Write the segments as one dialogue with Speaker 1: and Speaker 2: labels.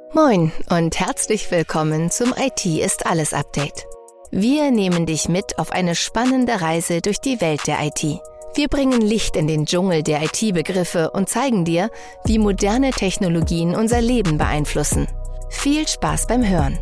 Speaker 1: Moin und herzlich willkommen zum IT ist alles Update. Wir nehmen dich mit auf eine spannende Reise durch die Welt der IT. Wir bringen Licht in den Dschungel der IT-Begriffe und zeigen dir, wie moderne Technologien unser Leben beeinflussen. Viel Spaß beim Hören.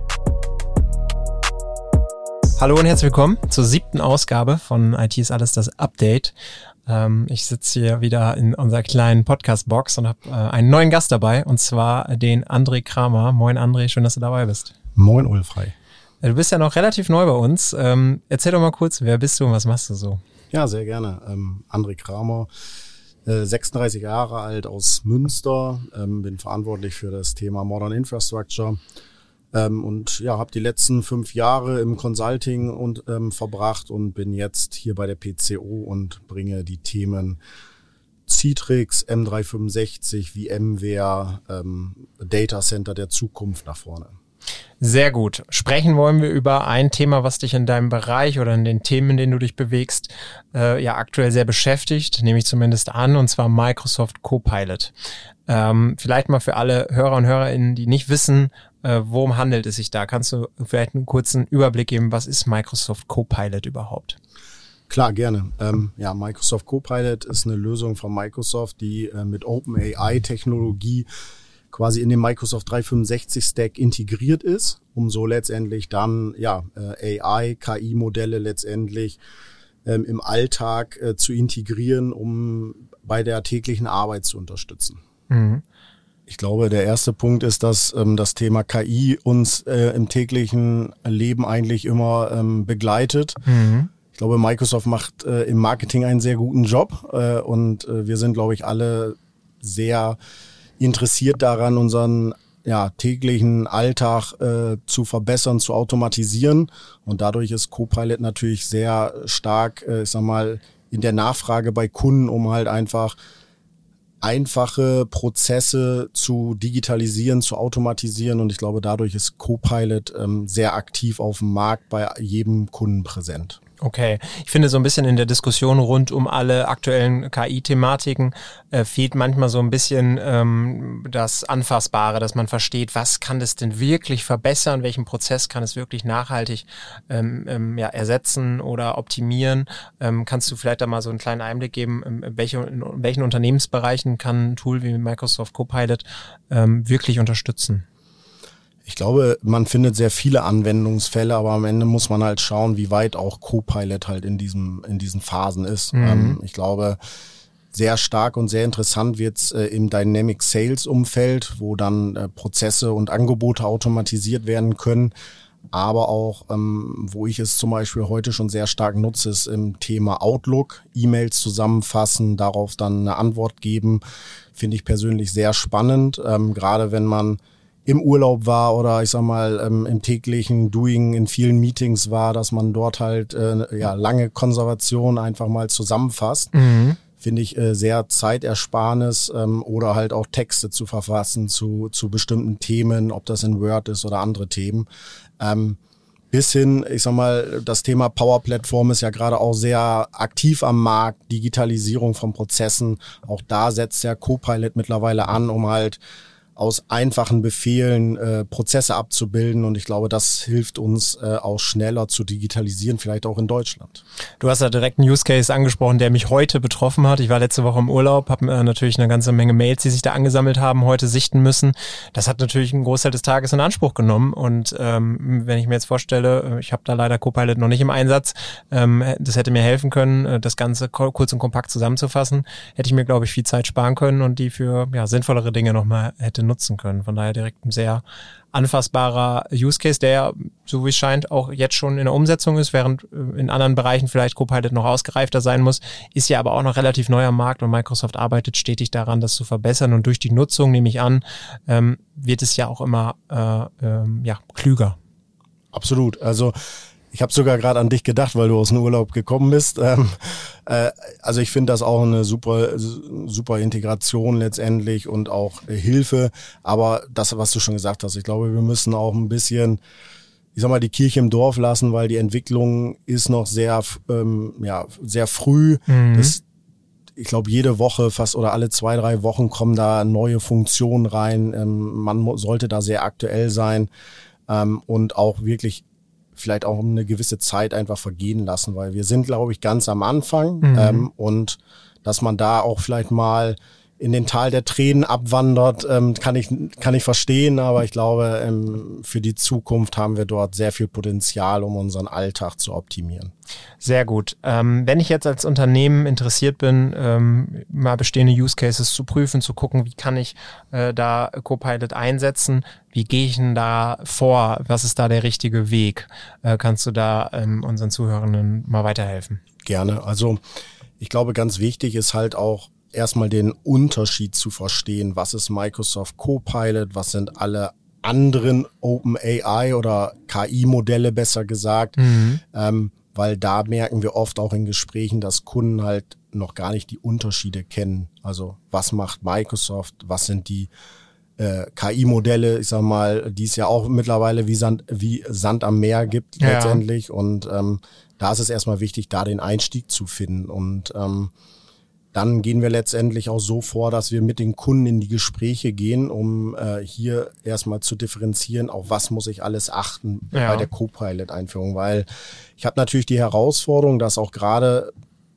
Speaker 2: Hallo und herzlich willkommen zur 7. Ausgabe von IT ist alles das Update. Ich sitze hier wieder in unserer kleinen Podcast-Box und habe einen neuen Gast dabei, und zwar den André Kramer. Moin André, schön, dass du dabei bist.
Speaker 3: Moin Ulfrei.
Speaker 2: Du bist ja noch relativ neu bei uns. Erzähl doch mal kurz, wer bist du und was machst du so?
Speaker 3: Ja, sehr gerne. André Kramer, 36 Jahre alt, aus Münster, bin verantwortlich für das Thema Modern Infrastructure. Und ja, habe die letzten 5 Jahre im Consulting verbracht und bin jetzt hier bei der PCO und bringe die Themen Citrix, M365, VMware, Data Center der Zukunft nach vorne.
Speaker 2: Sehr gut. Sprechen wollen wir über ein Thema, was dich in deinem Bereich oder in den Themen, in denen du dich bewegst, ja aktuell sehr beschäftigt, nehme ich zumindest an, und zwar Microsoft Copilot. Vielleicht mal für alle Hörer und Hörerinnen, die nicht wissen, worum handelt es sich da? Kannst du vielleicht einen kurzen Überblick geben, was ist Microsoft Copilot überhaupt?
Speaker 3: Klar, gerne. Microsoft Copilot ist eine Lösung von Microsoft, die mit OpenAI-Technologie quasi in den Microsoft 365-Stack integriert ist, um so letztendlich dann AI, KI-Modelle letztendlich im Alltag zu integrieren, um bei der täglichen Arbeit zu unterstützen. Mhm. Ich glaube, der erste Punkt ist, dass das Thema KI uns im täglichen Leben eigentlich immer begleitet. Mhm. Ich glaube, Microsoft macht im Marketing einen sehr guten Job und wir sind, glaube ich, alle sehr interessiert daran, unseren täglichen Alltag zu verbessern, zu automatisieren. Und dadurch ist Copilot natürlich sehr stark, in der Nachfrage bei Kunden, um halt einfach einfache Prozesse zu digitalisieren, zu automatisieren. Und ich glaube, dadurch ist Copilot sehr aktiv auf dem Markt bei jedem Kunden präsent.
Speaker 2: Okay, ich finde so ein bisschen in der Diskussion rund um alle aktuellen KI-Thematiken fehlt manchmal so ein bisschen das Anfassbare, dass man versteht, was kann das denn wirklich verbessern, welchen Prozess kann es wirklich nachhaltig ersetzen oder optimieren. Kannst du vielleicht da mal so einen kleinen Einblick geben, in welchen Unternehmensbereichen kann ein Tool wie Microsoft Copilot wirklich unterstützen?
Speaker 3: Ich glaube, man findet sehr viele Anwendungsfälle, aber am Ende muss man halt schauen, wie weit auch Copilot halt in diesen Phasen ist. Mhm. Ich glaube, sehr stark und sehr interessant wird's im Dynamic Sales Umfeld, wo dann Prozesse und Angebote automatisiert werden können. Aber auch, wo ich es zum Beispiel heute schon sehr stark nutze, ist im Thema Outlook, E-Mails zusammenfassen, darauf dann eine Antwort geben, finde ich persönlich sehr spannend, gerade wenn man im Urlaub war oder im täglichen Doing in vielen Meetings war, dass man dort halt lange Konservation einfach mal zusammenfasst. Mhm. Finde ich sehr Zeitersparnis oder halt auch Texte zu verfassen zu bestimmten Themen, ob das in Word ist oder andere Themen. Bis hin, das Thema Power Platform ist ja gerade auch sehr aktiv am Markt, Digitalisierung von Prozessen. Auch da setzt der Copilot mittlerweile an, um halt aus einfachen Befehlen Prozesse abzubilden, und ich glaube, das hilft uns auch schneller zu digitalisieren, vielleicht auch in Deutschland.
Speaker 2: Du hast ja direkt einen Use Case angesprochen, der mich heute betroffen hat. Ich war letzte Woche im Urlaub, habe natürlich eine ganze Menge Mails, die sich da angesammelt haben, heute sichten müssen. Das hat natürlich einen Großteil des Tages in Anspruch genommen, und wenn ich mir jetzt vorstelle, ich habe da leider Copilot noch nicht im Einsatz, das hätte mir helfen können, das Ganze kurz und kompakt zusammenzufassen, hätte ich mir, glaube ich, viel Zeit sparen können und die für sinnvollere Dinge nochmal hätte nutzen können. Von daher direkt ein sehr anfassbarer Use Case, der, so wie es scheint, auch jetzt schon in der Umsetzung ist, während in anderen Bereichen vielleicht Copilot noch ausgereifter sein muss, ist ja aber auch noch relativ neu am Markt, und Microsoft arbeitet stetig daran, das zu verbessern, und durch die Nutzung, nehme ich an, wird es ja auch immer klüger.
Speaker 3: Absolut. Also ich habe sogar gerade an dich gedacht, weil du aus dem Urlaub gekommen bist. Also ich finde das auch eine super Integration letztendlich und auch Hilfe. Aber das, was du schon gesagt hast, ich glaube, wir müssen auch ein bisschen, die Kirche im Dorf lassen, weil die Entwicklung ist noch sehr früh. Mhm. ich glaube, jede Woche fast oder alle 2-3 Wochen kommen da neue Funktionen rein. Man sollte da sehr aktuell sein und auch wirklich vielleicht auch eine gewisse Zeit einfach vergehen lassen, weil wir sind, glaube ich, ganz am Anfang und dass man da auch vielleicht mal in den Tal der Tränen abwandert, kann ich verstehen, aber ich glaube, für die Zukunft haben wir dort sehr viel Potenzial, um unseren Alltag zu optimieren.
Speaker 2: Sehr gut. Wenn ich jetzt als Unternehmen interessiert bin, mal bestehende Use Cases zu prüfen, zu gucken, wie kann ich da Copilot einsetzen, wie gehe ich denn da vor, was ist da der richtige Weg? Kannst du da unseren Zuhörenden mal weiterhelfen?
Speaker 3: Gerne. Also ich glaube, ganz wichtig ist halt auch, erstmal den Unterschied zu verstehen. Was ist Microsoft Copilot? Was sind alle anderen OpenAI oder KI-Modelle, besser gesagt? Weil da merken wir oft auch in Gesprächen, dass Kunden halt noch gar nicht die Unterschiede kennen. Also was macht Microsoft? Was sind die KI-Modelle, ich sag mal, die es ja auch mittlerweile wie Sand am Meer gibt letztendlich. Und da ist es erstmal wichtig, da den Einstieg zu finden. Und dann gehen wir letztendlich auch so vor, dass wir mit den Kunden in die Gespräche gehen, um hier erstmal zu differenzieren, auf was muss ich alles achten bei der Copilot-Einführung. Weil ich habe natürlich die Herausforderung, dass auch gerade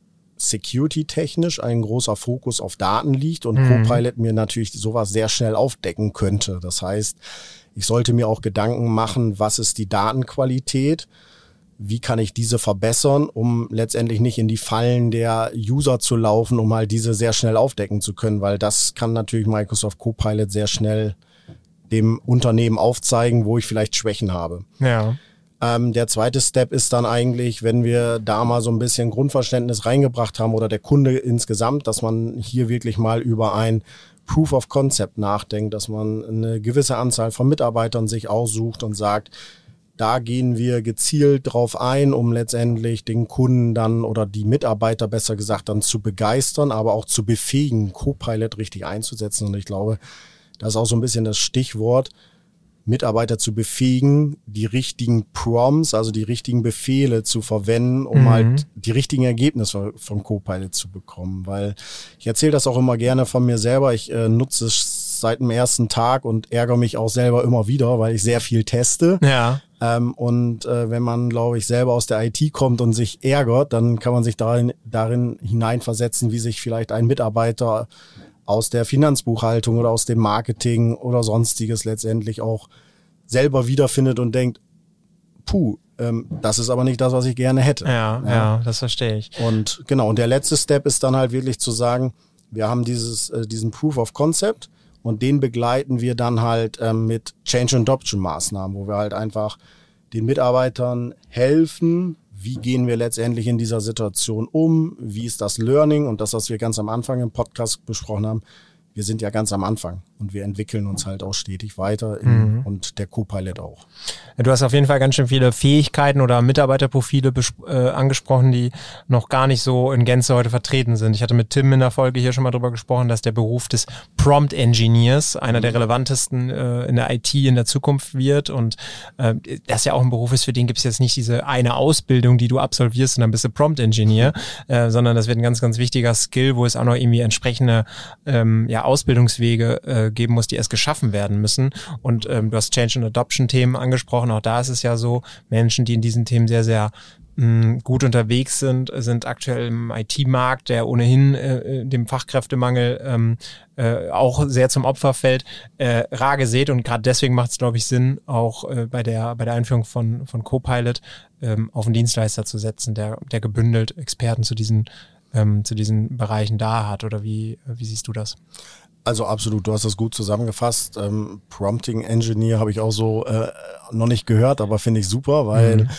Speaker 3: security-technisch ein großer Fokus auf Daten liegt und Copilot mir natürlich sowas sehr schnell aufdecken könnte. Das heißt, ich sollte mir auch Gedanken machen, was ist die Datenqualität, wie kann ich diese verbessern, um letztendlich nicht in die Fallen der User zu laufen, um halt diese sehr schnell aufdecken zu können, weil das kann natürlich Microsoft Copilot sehr schnell dem Unternehmen aufzeigen, wo ich vielleicht Schwächen habe.
Speaker 2: Ja.
Speaker 3: Der zweite Step ist dann eigentlich, wenn wir da mal so ein bisschen Grundverständnis reingebracht haben oder der Kunde insgesamt, dass man hier wirklich mal über ein Proof of Concept nachdenkt, dass man eine gewisse Anzahl von Mitarbeitern sich aussucht und sagt, da gehen wir gezielt drauf ein, um letztendlich den Kunden dann oder die Mitarbeiter besser gesagt dann zu begeistern, aber auch zu befähigen, Copilot richtig einzusetzen. Und ich glaube, das ist auch so ein bisschen das Stichwort, Mitarbeiter zu befähigen, die richtigen Prompts, also die richtigen Befehle zu verwenden, um halt die richtigen Ergebnisse von Copilot zu bekommen. Weil ich erzähle das auch immer gerne von mir selber. Ich nutze es seit dem ersten Tag und ärgere mich auch selber immer wieder, weil ich sehr viel teste.
Speaker 2: Ja.
Speaker 3: Wenn man, glaube ich, selber aus der IT kommt und sich ärgert, dann kann man sich darin hineinversetzen, wie sich vielleicht ein Mitarbeiter aus der Finanzbuchhaltung oder aus dem Marketing oder sonstiges letztendlich auch selber wiederfindet und denkt, das ist aber nicht das, was ich gerne hätte.
Speaker 2: Ja, das verstehe ich.
Speaker 3: Und genau, und der letzte Step ist dann halt wirklich zu sagen, wir haben diesen Proof of Concept und den begleiten wir dann halt mit Change and Adoption Maßnahmen, wo wir halt einfach den Mitarbeitern helfen, wie gehen wir letztendlich in dieser Situation um, wie ist das Learning und das, was wir ganz am Anfang im Podcast besprochen haben. Wir sind ja ganz am Anfang und wir entwickeln uns halt auch stetig weiter und der Copilot auch.
Speaker 2: Du hast auf jeden Fall ganz schön viele Fähigkeiten oder Mitarbeiterprofile angesprochen, die noch gar nicht so in Gänze heute vertreten sind. Ich hatte mit Tim in der Folge hier schon mal drüber gesprochen, dass der Beruf des Prompt Engineers einer der relevantesten in der IT in der Zukunft wird und das ja auch ein Beruf ist, für den gibt es jetzt nicht diese eine Ausbildung, die du absolvierst und dann bist du Prompt Engineer, sondern das wird ein ganz, ganz wichtiger Skill, wo es auch noch irgendwie entsprechende Ausbildungswege geben muss, die erst geschaffen werden müssen. Und du hast Change and Adoption Themen angesprochen. Auch da ist es ja so, Menschen, die in diesen Themen sehr, sehr gut unterwegs sind aktuell im IT-Markt, der ohnehin dem Fachkräftemangel auch sehr zum Opfer fällt, rar gesät. Und gerade deswegen macht es, glaube ich, Sinn, auch bei der Einführung von Copilot auf einen Dienstleister zu setzen, der gebündelt Experten zu diesen Bereichen da hat. Oder wie siehst du das?
Speaker 3: Also absolut, du hast das gut zusammengefasst. Prompting Engineer habe ich auch so noch nicht gehört, aber finde ich super, weil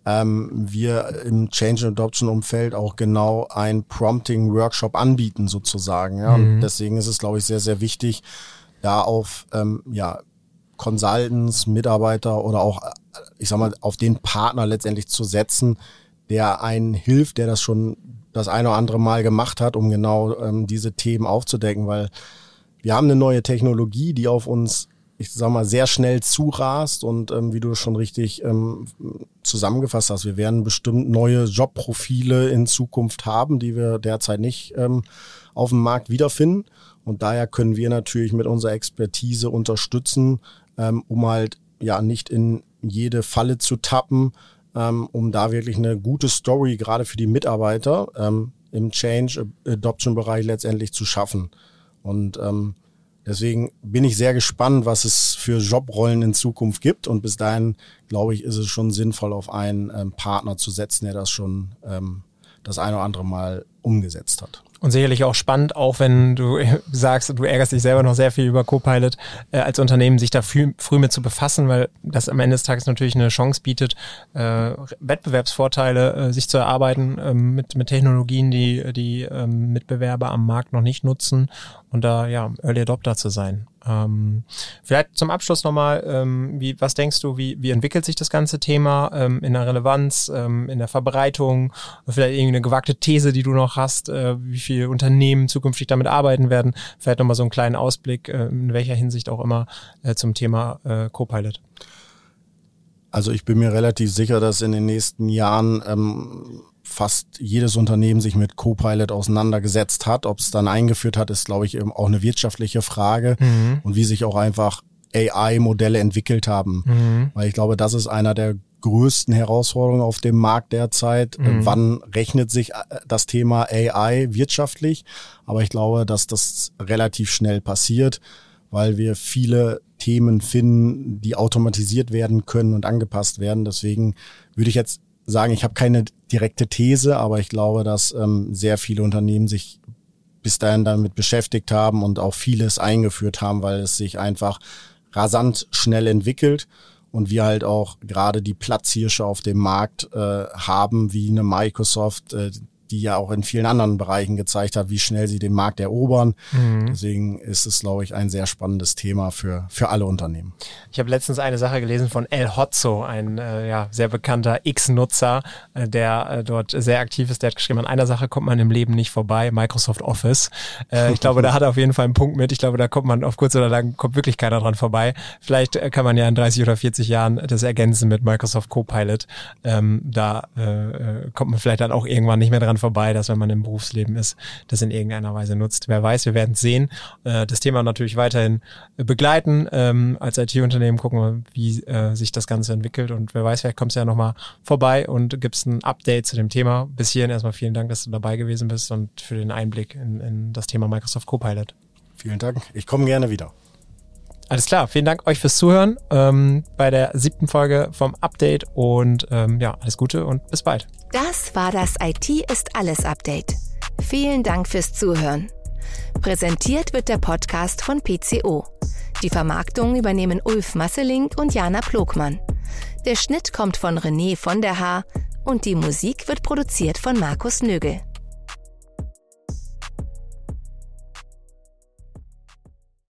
Speaker 3: wir im Change and Adoption Umfeld auch genau ein Prompting Workshop anbieten sozusagen. Ja? Und deswegen ist es, glaube ich, sehr, sehr wichtig, da auf Consultants, Mitarbeiter oder auch, ich sag mal, auf den Partner letztendlich zu setzen, der einen hilft, der das schon das eine oder andere Mal gemacht hat, um genau diese Themen aufzudecken, weil wir haben eine neue Technologie, die auf uns ich sag mal, sehr schnell zurast und wie du schon richtig zusammengefasst hast, wir werden bestimmt neue Jobprofile in Zukunft haben, die wir derzeit nicht auf dem Markt wiederfinden. Und daher können wir natürlich mit unserer Expertise unterstützen, um halt ja nicht in jede Falle zu tappen, um da wirklich eine gute Story gerade für die Mitarbeiter im Change-Adoption-Bereich letztendlich zu schaffen. Und deswegen bin ich sehr gespannt, was es für Jobrollen in Zukunft gibt. Und bis dahin, glaube ich, ist es schon sinnvoll, auf einen Partner zu setzen, der das schon das ein oder andere Mal umgesetzt hat.
Speaker 2: Und sicherlich auch spannend, auch wenn du sagst, du ärgerst dich selber noch sehr viel über Copilot, als Unternehmen sich da früh mit zu befassen, weil das am Ende des Tages natürlich eine Chance bietet, Wettbewerbsvorteile sich zu erarbeiten mit Technologien, die Mitbewerber am Markt noch nicht nutzen und da ja Early Adopter zu sein. Vielleicht zum Abschluss nochmal, was denkst du, wie entwickelt sich das ganze Thema in der Relevanz, in der Verbreitung, vielleicht irgendeine gewagte These, die du noch hast, wie viele Unternehmen zukünftig damit arbeiten werden, vielleicht nochmal so einen kleinen Ausblick, in welcher Hinsicht auch immer, zum Thema Copilot.
Speaker 3: Also ich bin mir relativ sicher, dass in den nächsten Jahren fast jedes Unternehmen sich mit Copilot auseinandergesetzt hat. Ob es dann eingeführt hat, ist, glaube ich, eben auch eine wirtschaftliche Frage und wie sich auch einfach AI-Modelle entwickelt haben. Weil ich glaube, das ist einer der größten Herausforderungen auf dem Markt derzeit. Wann rechnet sich das Thema AI wirtschaftlich? Aber ich glaube, dass das relativ schnell passiert, weil wir viele Themen finden, die automatisiert werden können und angepasst werden. Deswegen würde ich jetzt sagen, ich habe keine direkte These, aber ich glaube, dass sehr viele Unternehmen sich bis dahin damit beschäftigt haben und auch vieles eingeführt haben, weil es sich einfach rasant schnell entwickelt und wir halt auch gerade die Platzhirsche auf dem Markt haben, wie eine Microsoft, die ja auch in vielen anderen Bereichen gezeigt hat, wie schnell sie den Markt erobern. Deswegen ist es, glaube ich, ein sehr spannendes Thema für alle Unternehmen.
Speaker 2: Ich habe letztens eine Sache gelesen von El Hotzo, ein sehr bekannter X-Nutzer, der dort sehr aktiv ist. Der hat geschrieben, an einer Sache kommt man im Leben nicht vorbei, Microsoft Office. Ich glaube, da hat er auf jeden Fall einen Punkt mit. Ich glaube, da kommt man auf kurz oder lang, kommt wirklich keiner dran vorbei. Vielleicht kann man ja in 30 oder 40 Jahren das ergänzen mit Microsoft Copilot. Da kommt man vielleicht dann auch irgendwann nicht mehr dran vorbei, dass wenn man im Berufsleben ist, das in irgendeiner Weise nutzt. Wer weiß, wir werden es sehen. Das Thema natürlich weiterhin begleiten. Als IT-Unternehmen gucken wir, wie sich das Ganze entwickelt und wer weiß, vielleicht kommst du ja nochmal vorbei und gibst ein Update zu dem Thema. Bis hierhin erstmal vielen Dank, dass du dabei gewesen bist und für den Einblick in das Thema Microsoft Copilot.
Speaker 3: Vielen Dank. Ich komme gerne wieder.
Speaker 2: Alles klar, vielen Dank euch fürs Zuhören bei der 7. Folge vom Update und alles Gute und bis bald.
Speaker 1: Das war das IT ist alles Update. Vielen Dank fürs Zuhören. Präsentiert wird der Podcast von PCO. Die Vermarktung übernehmen Ulf Masseling und Jana Plogmann. Der Schnitt kommt von René von der Haar und die Musik wird produziert von Markus Nögel.